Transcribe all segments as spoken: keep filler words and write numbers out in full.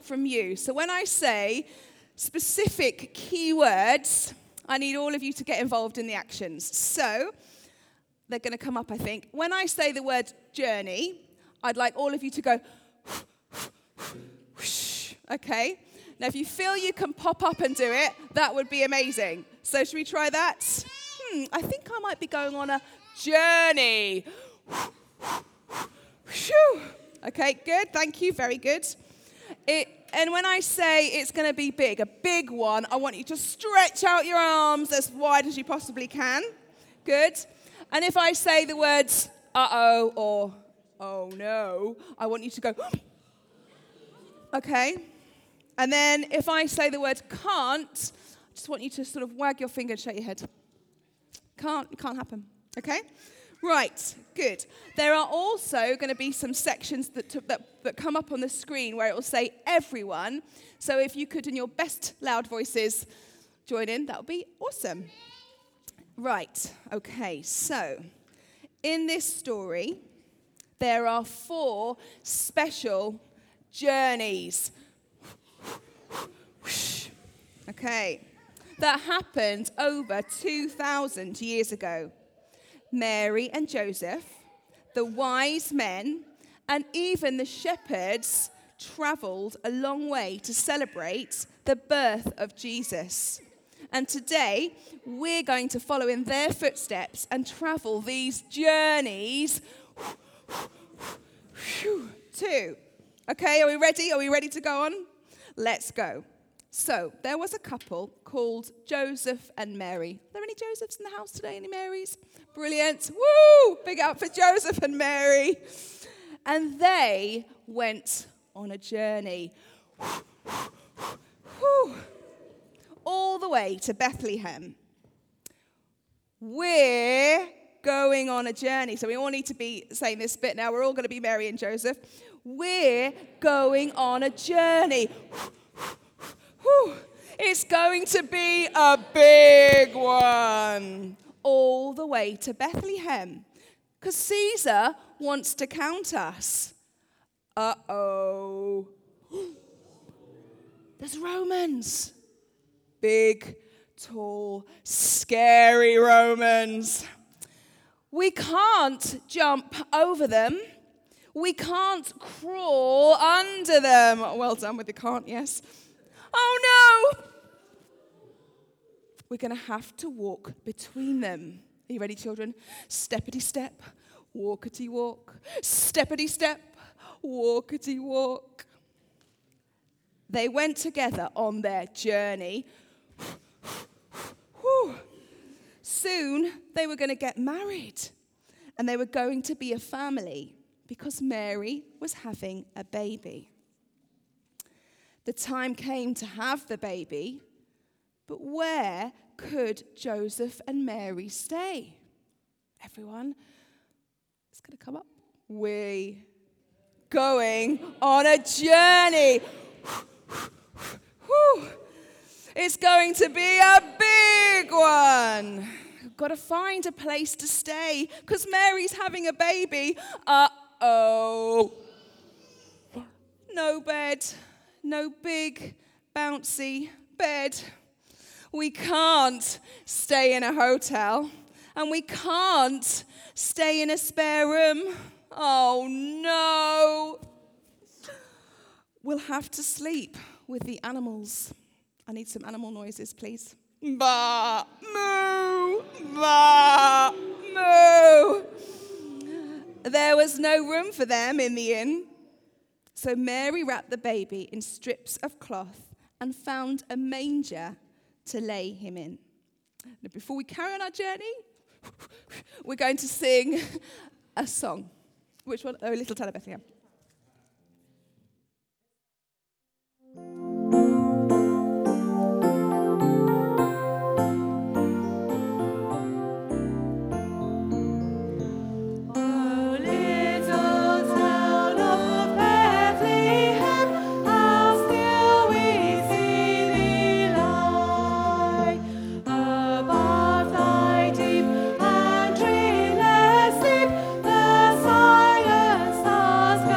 from you. So when I say specific keywords, I need all of you to get involved in the actions. So they're going to come up, I think. When I say the word journey, I'd like all of you to go, whoosh, okay? Now, if you feel you can pop up and do it, that would be amazing. So should we try that? Hmm, I think I might be going on a journey. Okay, good. Thank you. Very good. It, and when I say it's going to be big, a big one, I want you to stretch out your arms as wide as you possibly can. Good. And if I say the words uh-oh or oh no, I want you to go, okay. And then if I say the word can't, I just want you to sort of wag your finger and shake your head. Can't, it can't happen. Okay? Right, good. There are also going to be some sections that, t- that that come up on the screen where it will say everyone. So if you could, in your best loud voices, join in, that would be awesome. Right, okay, so in this story, there are four special journeys. Okay, that happened over two thousand years ago. Mary and Joseph, the wise men, and even the shepherds traveled a long way to celebrate the birth of Jesus. And today, we're going to follow in their footsteps and travel these journeys too. Okay, are we ready? Are we ready to go on? Let's go. So, there was a couple called Joseph and Mary. Are there any Josephs in the house today? Any Marys? Brilliant. Woo! Big up for Joseph and Mary. And they went on a journey. All the way to Bethlehem. We're going on a journey. So we all need to be saying this bit now. We're all going to be Mary and Joseph. We're going on a journey. It's going to be a big one. All the way to Bethlehem. Because Caesar wants to count us. Uh-oh. There's Romans. Big, tall, scary Romans. We can't jump over them. We can't crawl under them. Well done with the can't, yes. Oh no! We're going to have to walk between them. Are you ready, children? Steppity step, walkity walk. Steppity step, walkity walk. They went together on their journey. Soon they were going to get married. And they were going to be a family because Mary was having a baby. The time came to have the baby, but where could Joseph and Mary stay? Everyone, it's going to come up. We're going on a journey. It's going to be a big one. We've got to find a place to stay because Mary's having a baby. Uh-oh. No bed. No big, bouncy bed. We can't stay in a hotel. And we can't stay in a spare room. Oh, no. We'll have to sleep with the animals. I need some animal noises, please. Ba, moo, ba, moo. There was no room for them in the inn. So Mary wrapped the baby in strips of cloth and found a manger to lay him in. Now, before we carry on our journey, we're going to sing a song. Which one? Oh, Little Town of Bethlehem. Silence stars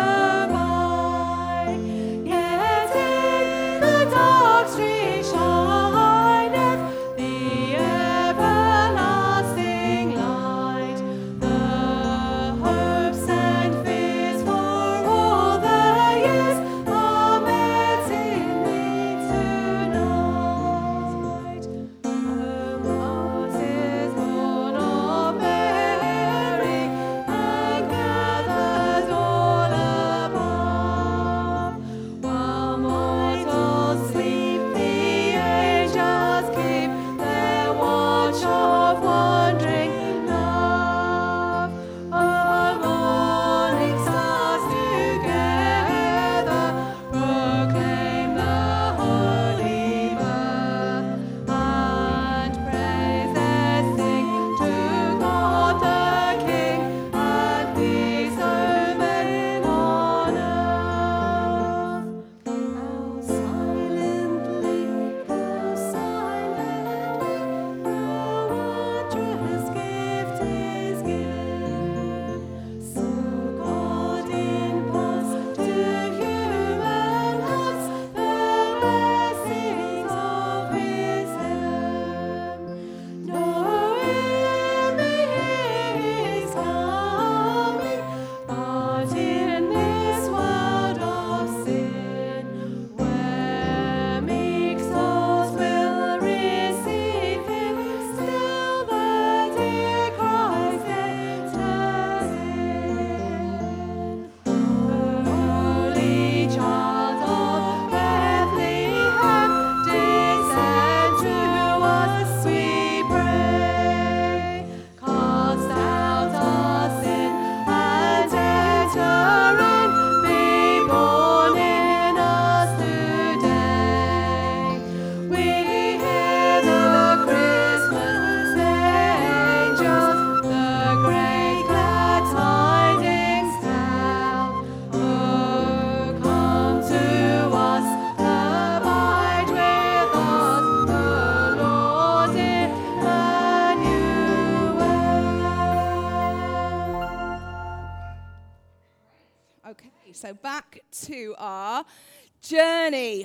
to our journey.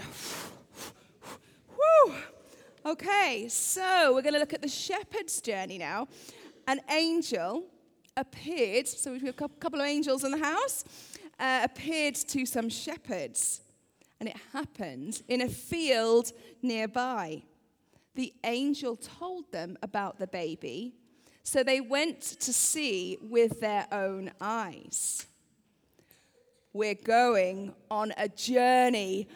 Woo. Okay, so we're going to look at the shepherd's journey now. An angel appeared, so we have a couple of angels in the house, uh, appeared to some shepherds. And it happened in a field nearby. The angel told them about the baby, so they went to see with their own eyes. We're going on a journey.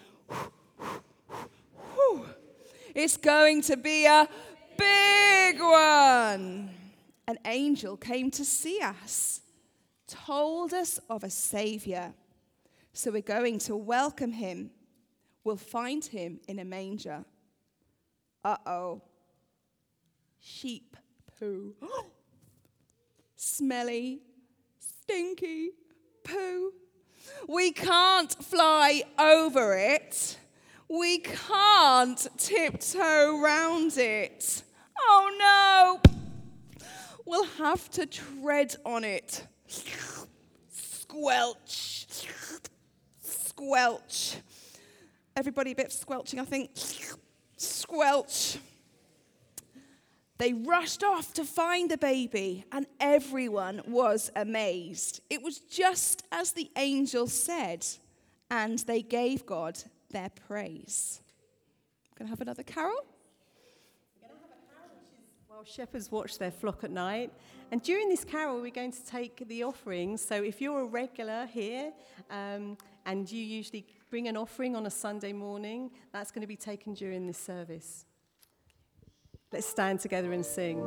It's going to be a big one. An angel came to see us, told us of a Savior. So we're going to welcome him. We'll find him in a manger. Uh-oh. Sheep poo. Smelly, stinky poo. We can't fly over it. We can't tiptoe round it. Oh no! We'll have to tread on it. Squelch. Squelch. Everybody a bit of squelching, I think. Squelch. They rushed off to find the baby, and everyone was amazed. It was just as the angel said, and they gave God their praise. Going to have another carol? We're going to have a carol, which is while shepherds watch their flock at night. And during this carol, we're going to take the offerings. So if you're a regular here, um, and you usually bring an offering on a Sunday morning, that's going to be taken during this service. Let's stand together and sing.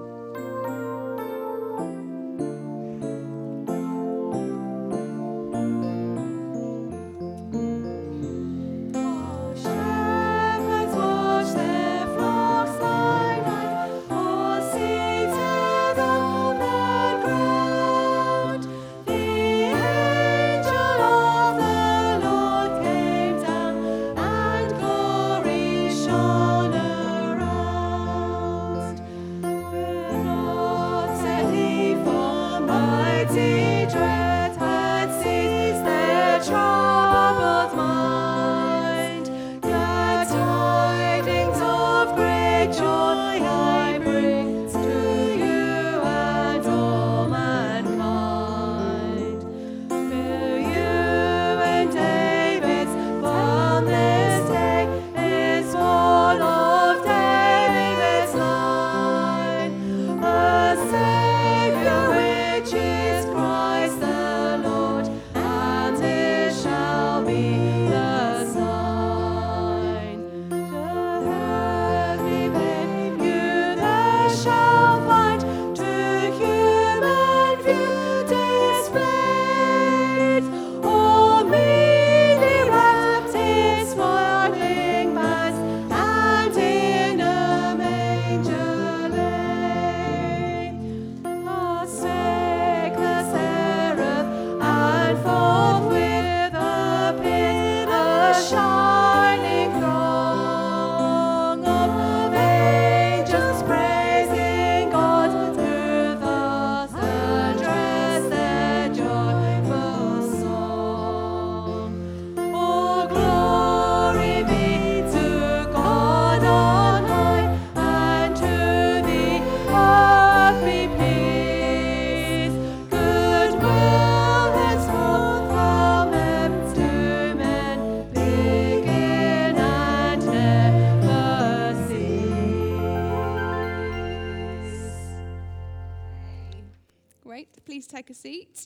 Please take a seat.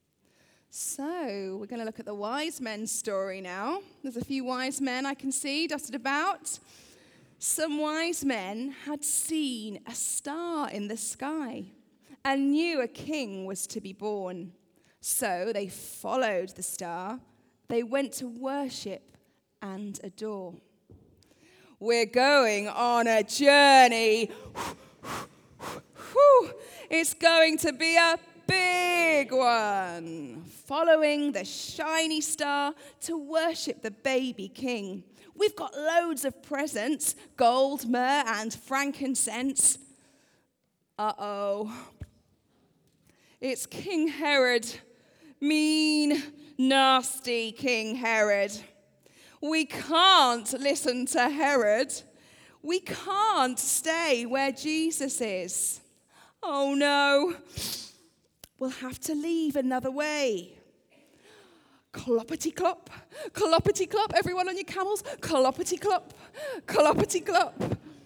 So, we're going to look at the wise men's story now. There's a few wise men I can see dotted about. Some wise men had seen a star in the sky and knew a king was to be born. So, they followed the star. They went to worship and adore. We're going on a journey. Whew. It's going to be a big one. Following the shiny star to worship the baby king. We've got loads of presents, gold, myrrh, and frankincense. Uh-oh. It's King Herod mean, nasty King Herod. We can't listen to Herod. We can't stay where Jesus is. Oh no, we'll have to leave another way. Cloppity clop, cloppity clop, everyone on your camels, cloppity clop, cloppity clop.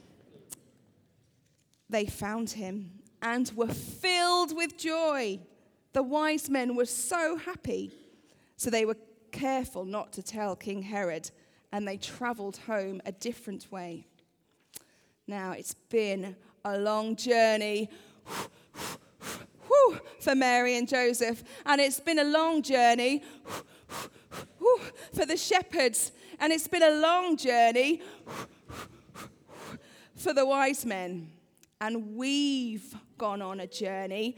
They found him and were filled with joy. The wise men were so happy. So they were careful not to tell King Herod, and they traveled home a different way. Now, it's been a long journey for Mary and Joseph, and it's been a long journey for the shepherds, and it's been a long journey for the wise men. And we've gone on a journey,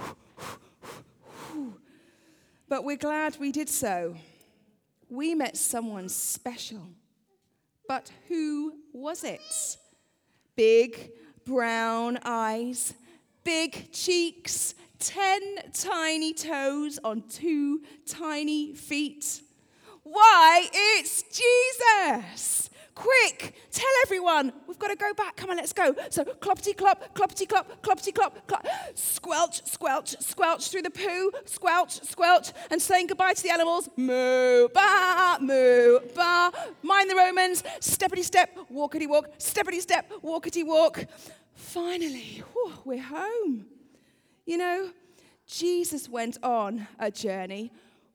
but we're glad we did so. We met someone special. But who was it? Big brown eyes, big cheeks, ten tiny toes on two tiny feet. Why, it's Jesus! Quick, tell everyone. We've got to go back. Come on, let's go. So cloppity clop, cloppity clop, cloppity clop, clop. Squelch, squelch, squelch through the poo, squelch, squelch, and saying goodbye to the animals. Moo, ba, moo, ba. Mind the Romans. Steppity step, walkity walk. Steppity step, walkity walk. Finally, whew, we're home. You know, Jesus went on a journey.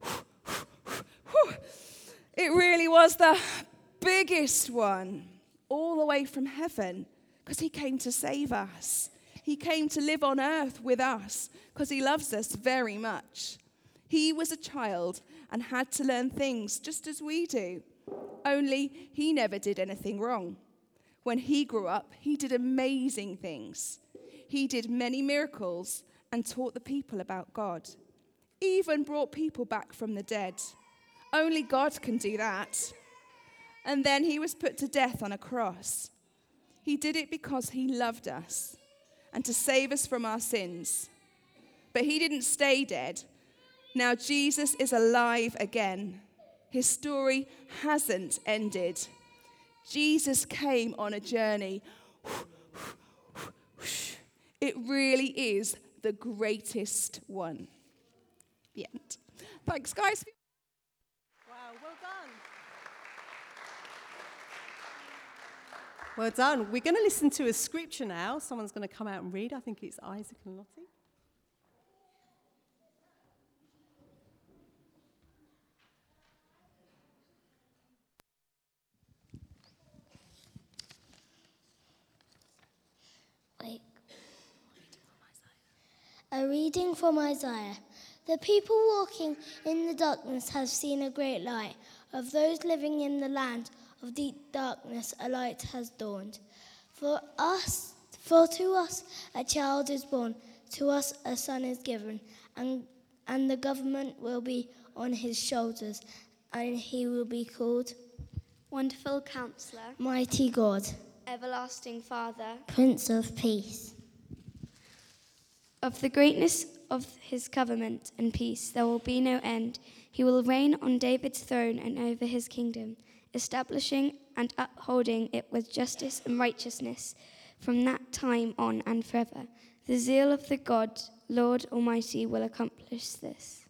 It really was the biggest one, all the way from heaven, because he came to save us. He came to live on earth with us because he loves us very much. He was a child and had to learn things just as we do, only he never did anything wrong. When he grew up, he did amazing things. He did many miracles and taught the people about God. He even brought people back from the dead. Only God can do that. And then he was put to death on a cross. He did it because he loved us and to save us from our sins. But he didn't stay dead. Now Jesus is alive again. His story hasn't ended. Jesus came on a journey. It really is the greatest one. The end. Thanks, guys. Wow, well done. Well done. We're going to listen to a scripture now. Someone's going to come out and read. I think it's Isaac and Lottie. Wait. A reading from Isaiah. The people walking in the darkness have seen a great light. Of those living in the land of deep darkness, a light has dawned. For us, for to us a child is born, to us a son is given, and and the government will be on his shoulders, and he will be called Wonderful Counselor, Mighty God, Everlasting Father. Prince of Peace. Of the greatness of his government and peace there will be no end. He will reign on David's throne and over his kingdom, establishing and upholding it with justice and righteousness from that time on and forever. The zeal of the God, Lord Almighty, will accomplish this.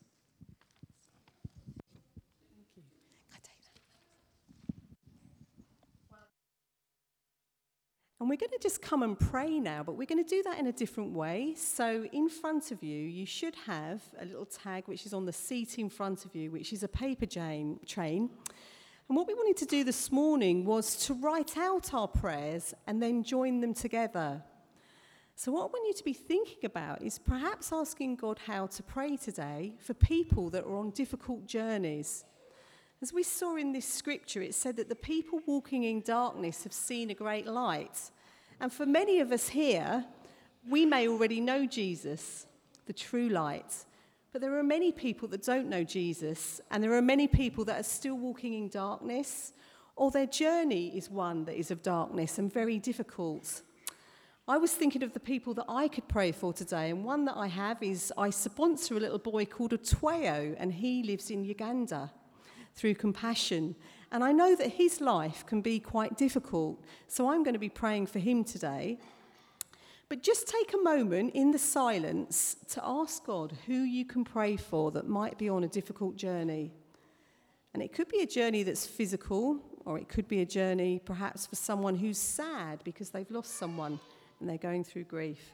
And we're going to just come and pray now, but we're going to do that in a different way. So in front of you, you should have a little tag which is on the seat in front of you, which is a paper train. And what we wanted to do this morning was to write out our prayers and then join them together. So what I want you to be thinking about is perhaps asking God how to pray today for people that are on difficult journeys. As we saw in this scripture, it said that the people walking in darkness have seen a great light. And for many of us here, we may already know Jesus, the true light. But there are many people that don't know Jesus, and there are many people that are still walking in darkness, or their journey is one that is of darkness and very difficult. I was thinking of the people that I could pray for today, and one that I have is I sponsor a little boy called Otwayo, and he lives in Uganda through Compassion. And I know that his life can be quite difficult, so I'm going to be praying for him today. But just take a moment in the silence to ask God who you can pray for that might be on a difficult journey. And it could be a journey that's physical, or it could be a journey perhaps for someone who's sad because they've lost someone and they're going through grief.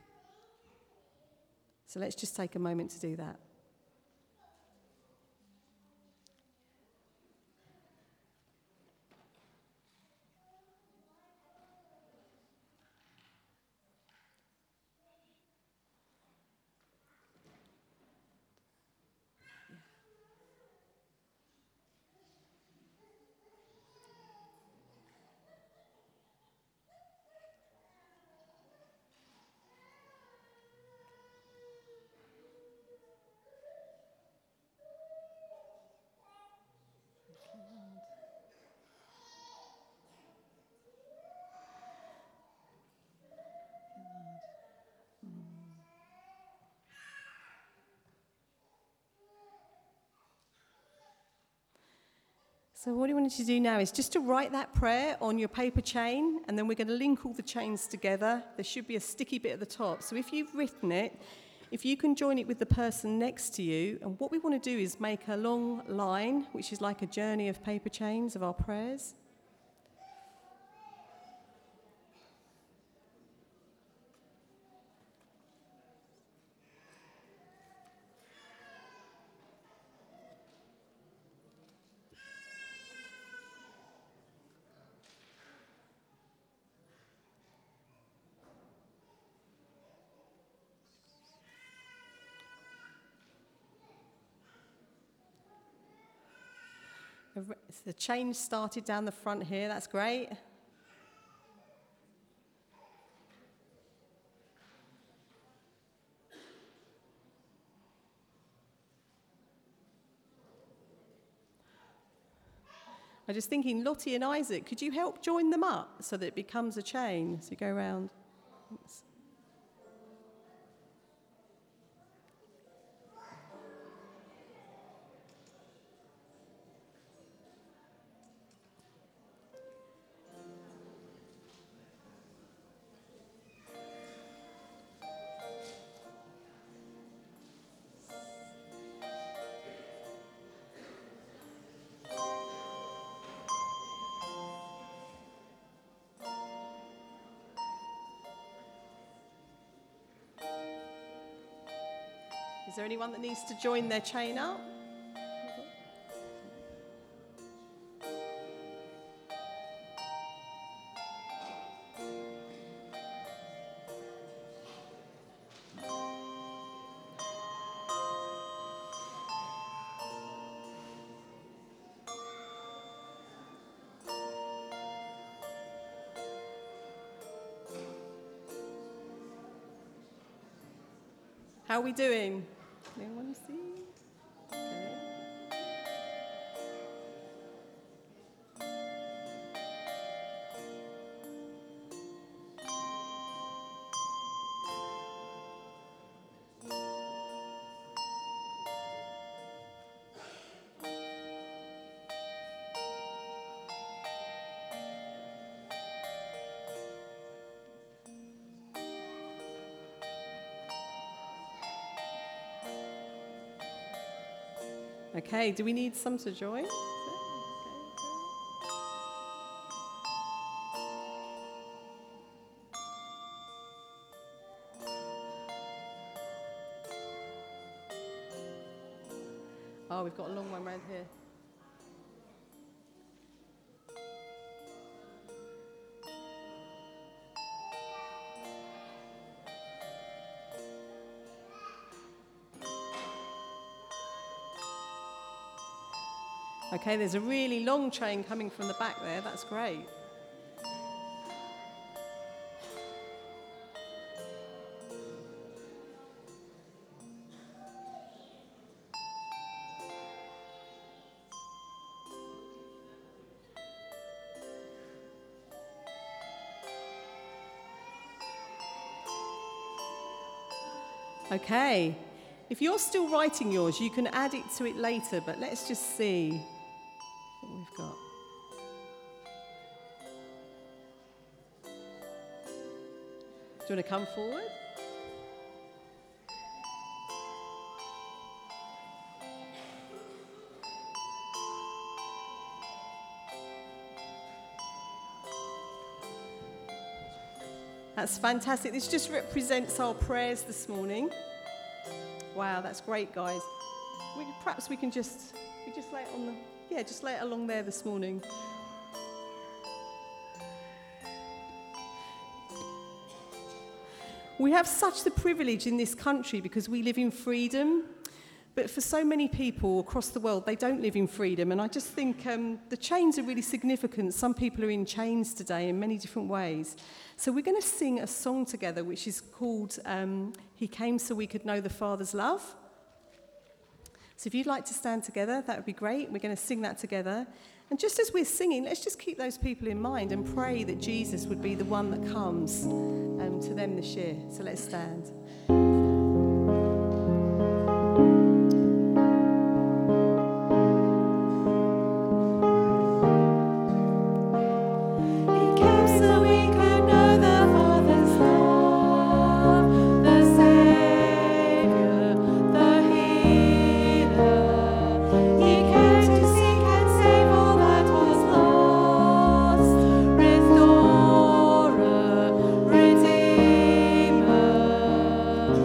So let's just take a moment to do that. So what I wanted to do now is just to write that prayer on your paper chain, and then we're going to link all the chains together. There should be a sticky bit at the top. So if you've written it, if you can join it with the person next to you, and what we want to do is make a long line, which is like a journey of paper chains of our prayers. The chain started down the front here, that's great. I'm just thinking, Lottie and Isaac, could you help join them up so that it becomes a chain as you go around? Thanks. Is there anyone that needs to join their chain up? How are we doing? Anyone see? Okay. Okay, do we need some to join? Oh, we've got a long one right here. Okay, there's a really long chain coming from the back there. That's great. Okay. If you're still writing yours, you can add it to it later, but let's just see what we've got. Do you want to come forward? That's fantastic. This just represents our prayers this morning. Wow, that's great, guys. We, perhaps we can just we just lay it on the yeah, just lay it along there this morning. We have such the privilege in this country because we live in freedom, but for so many people across the world, they don't live in freedom. And I just think um, the chains are really significant. Some people are in chains today in many different ways. So we're going to sing a song together, which is called um, He Came So We Could Know the Father's Love. So if you'd like to stand together, that would be great. We're going to sing that together. And just as we're singing, let's just keep those people in mind and pray that Jesus would be the one that comes um, to them this year. So let's stand. Redeemer.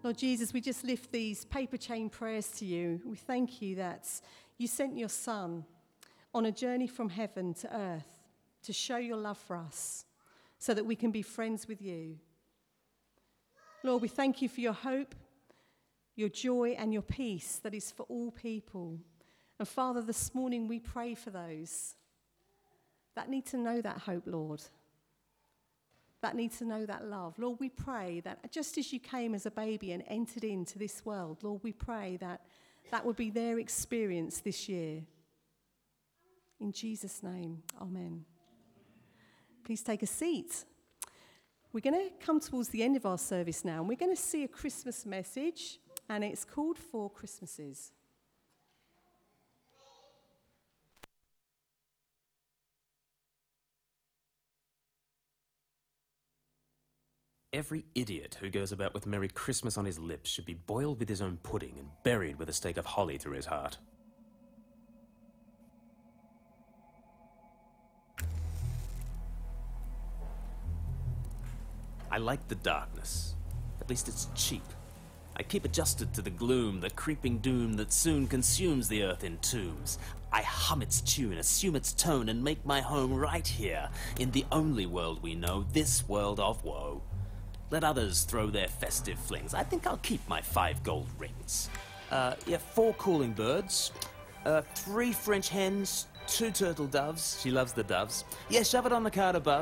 Lord Jesus, we just lift these paper chain prayers to you. We thank you that you sent your Son on a journey from heaven to earth to show your love for us so that we can be friends with you. Lord, we thank you for your hope, your joy, and your peace that is for all people. And Father, this morning we pray for those that need to know that hope, Lord, that need to know that love. Lord, we pray that just as you came as a baby and entered into this world, Lord, we pray that that would be their experience this year. In Jesus' name, amen. Please take a seat. We're going to come towards the end of our service now, and we're going to see a Christmas message, and it's called Four Christmases. Every idiot who goes about with Merry Christmas on his lips should be boiled with his own pudding and buried with a stake of holly through his heart. I like the darkness. At least it's cheap. I keep adjusted to the gloom, the creeping doom that soon consumes the earth in tombs. I hum its tune, assume its tone, and make my home right here, in the only world we know, this world of woe. Let others throw their festive flings. I think I'll keep my five gold rings. Uh, yeah, four cooling birds, uh, three French hens, two turtle doves. She loves the doves. Yeah, shove it on the card above.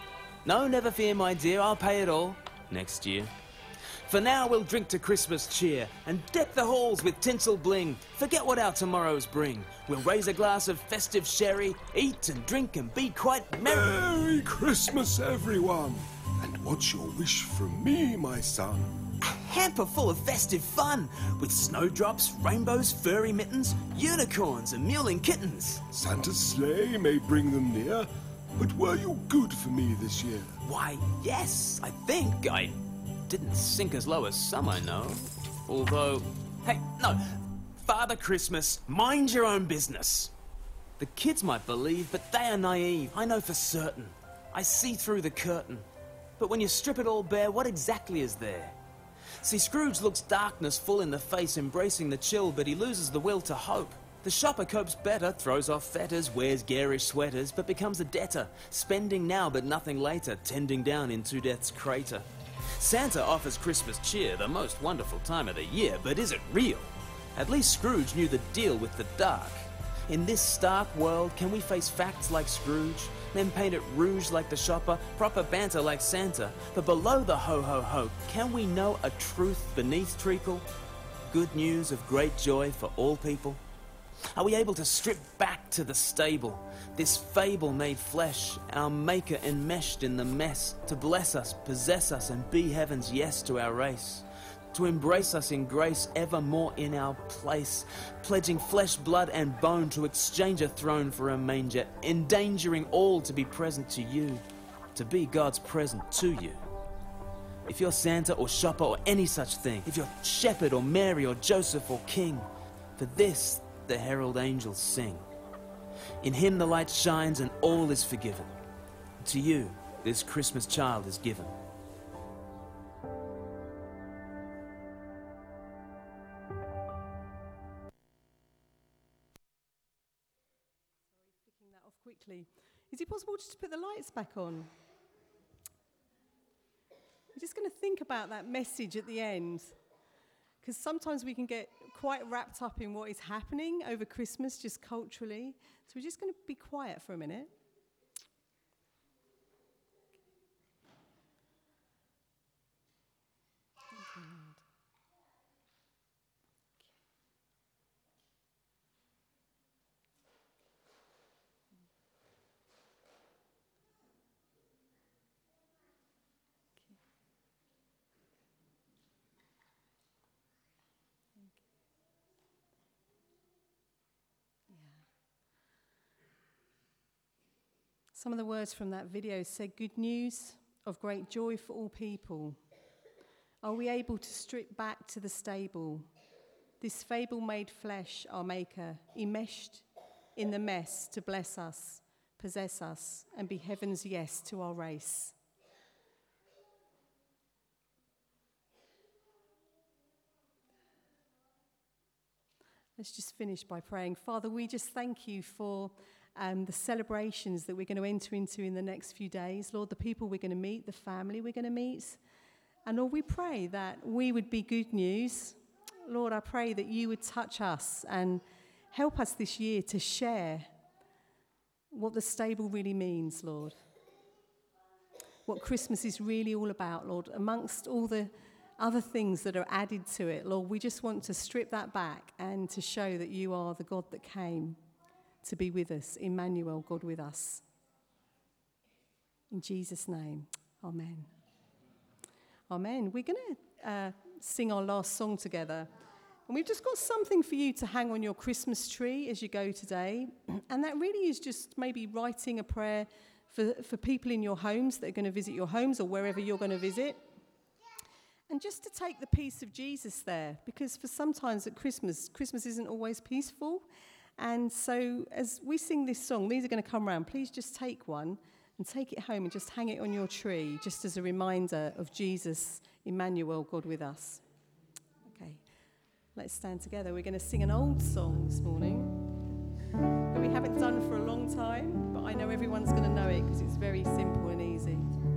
No, never fear, my dear, I'll pay it all next year. For now we'll drink to Christmas cheer and deck the halls with tinsel bling. Forget what our tomorrows bring. We'll raise a glass of festive sherry, eat and drink and be quite merry. Merry Christmas, everyone! And what's your wish from me, my son? A hamper full of festive fun, with snowdrops, rainbows, furry mittens, unicorns and mewling kittens. Santa's sleigh may bring them near, but were you good for me this year? Why, yes, I think I didn't sink as low as some I know. Although, hey, no, Father Christmas, mind your own business. The kids might believe, but they are naive, I know for certain. I see through the curtain. But when you strip it all bare, what exactly is there? See, Scrooge looks darkness full in the face, embracing the chill, but he loses the will to hope. The shopper copes better, throws off fetters, wears garish sweaters, but becomes a debtor, spending now but nothing later, tending down into death's crater. Santa offers Christmas cheer, the most wonderful time of the year, but is it real? At least Scrooge knew the deal with the dark. In this stark world, can we face facts like Scrooge, then paint it rouge like the shopper, proper banter like Santa, but below the ho-ho-ho, can we know a truth beneath treacle? Good news of great joy for all people? Are we able to strip back to the stable, this fable made flesh, our maker enmeshed in the mess, to bless us, possess us, and be heaven's yes to our race? To embrace us in grace evermore in our place, pledging flesh, blood, and bone to exchange a throne for a manger, endangering all to be present to you, to be God's present to you. If you're Santa or shopper or any such thing, if you're shepherd or Mary or Joseph or king, for this the herald angels sing. In him the light shines and all is forgiven. To you this Christmas child is given. Flicking that off quickly. Is it possible just to put the lights back on? We're just going to think about that message at the end, because sometimes we can get quite wrapped up in what is happening over Christmas, just culturally. So we're just going to be quiet for a minute. Thank you, Lord. Some of the words from that video said, good news of great joy for all people. Are we able to strip back to the stable? This fable made flesh, our maker, enmeshed in the mess to bless us, possess us, and be heaven's yes to our race. Let's just finish by praying. Father, we just thank you for um, the celebrations that we're going to enter into in the next few days. Lord, the people we're going to meet, the family we're going to meet. And Lord, we pray that we would be good news. Lord, I pray that you would touch us and help us this year to share what the stable really means, Lord. What Christmas is really all about, Lord, amongst all the other things that are added to it. Lord, we just want to strip that back and to show that you are the God that came to be with us, Emmanuel, God with us. In Jesus' name, amen. Amen. We're going to uh, sing our last song together. And we've just got something for you to hang on your Christmas tree as you go today. And that really is just maybe writing a prayer for, for people in your homes that are going to visit your homes or wherever you're going to visit. And just to take the peace of Jesus there, because for sometimes at Christmas, Christmas isn't always peaceful. And so as we sing this song, these are going to come around. Please just take one and take it home and just hang it on your tree, just as a reminder of Jesus, Emmanuel, God with us. Okay, let's stand together. We're going to sing an old song this morning that we haven't done for a long time, but I know everyone's going to know it because it's very simple and easy.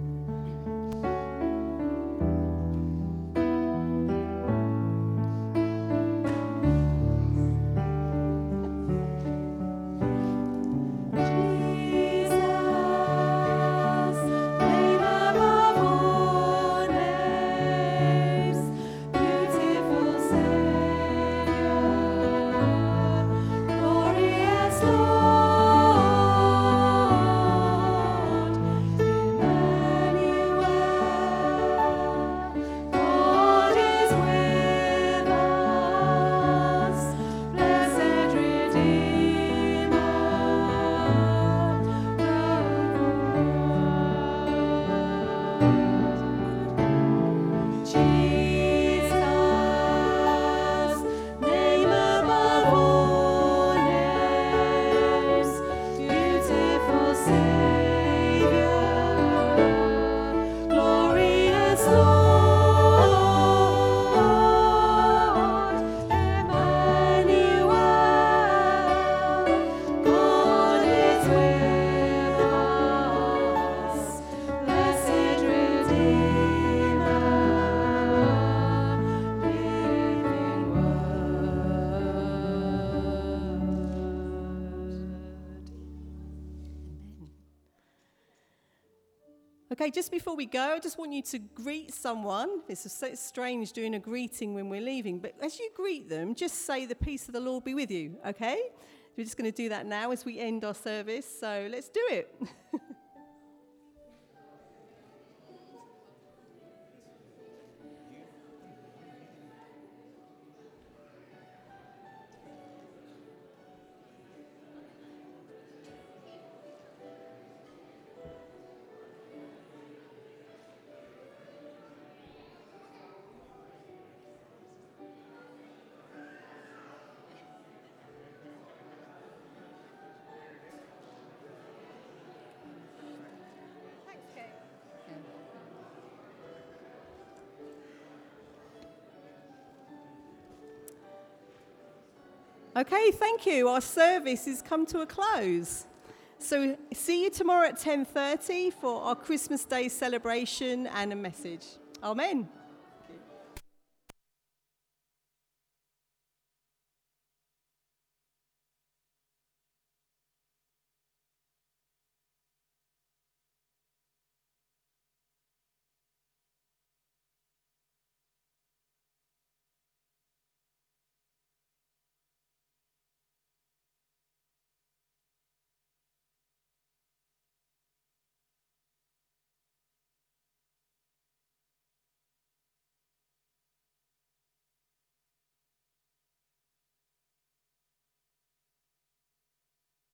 Okay, just before we go, I just want you to greet someone. It's, a, it's strange doing a greeting when we're leaving, but as you greet them, just say the peace of the Lord be with you, okay? We're just going to do that now as we end our service, so let's do it. Okay, thank you. Our service has come to a close. So see you tomorrow at ten thirty for our Christmas Day celebration and a message. Amen.